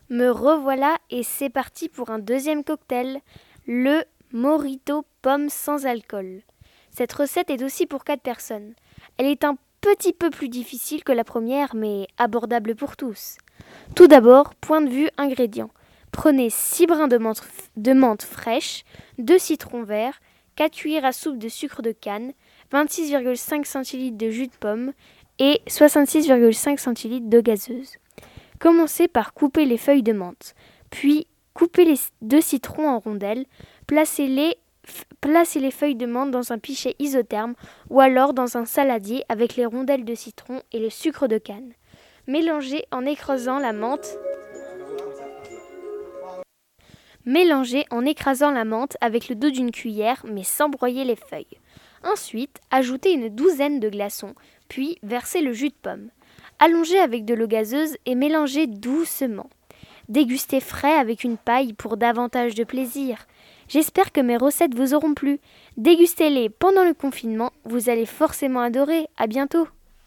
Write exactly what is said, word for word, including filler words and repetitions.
Me revoilà et c'est parti pour un deuxième cocktail, le Mojito pomme sans alcool. Cette recette est aussi pour quatre personnes. Elle est un petit peu plus difficile que la première, mais abordable pour tous. Tout d'abord, point de vue ingrédients. Prenez six brins de menthe, de menthe fraîche, deux citrons verts, quatre cuillères à soupe de sucre de canne, vingt-six virgule cinq centilitres de jus de pomme et soixante-six virgule cinq centilitres d'eau gazeuse. Commencez par couper les feuilles de menthe, puis coupez les deux citrons en rondelles, placez-les, f- placez les feuilles de menthe dans un pichet isotherme ou alors dans un saladier avec les rondelles de citron et le sucre de canne. Mélangez en écrasant la menthe. Mélangez en écrasant la menthe avec le dos d'une cuillère, mais sans broyer les feuilles. Ensuite, ajoutez une douzaine de glaçons, puis versez le jus de pomme. Allongez avec de l'eau gazeuse et mélangez doucement. Dégustez frais avec une paille pour davantage de plaisir. J'espère que mes recettes vous auront plu. Dégustez-les pendant le confinement, vous allez forcément adorer. À bientôt.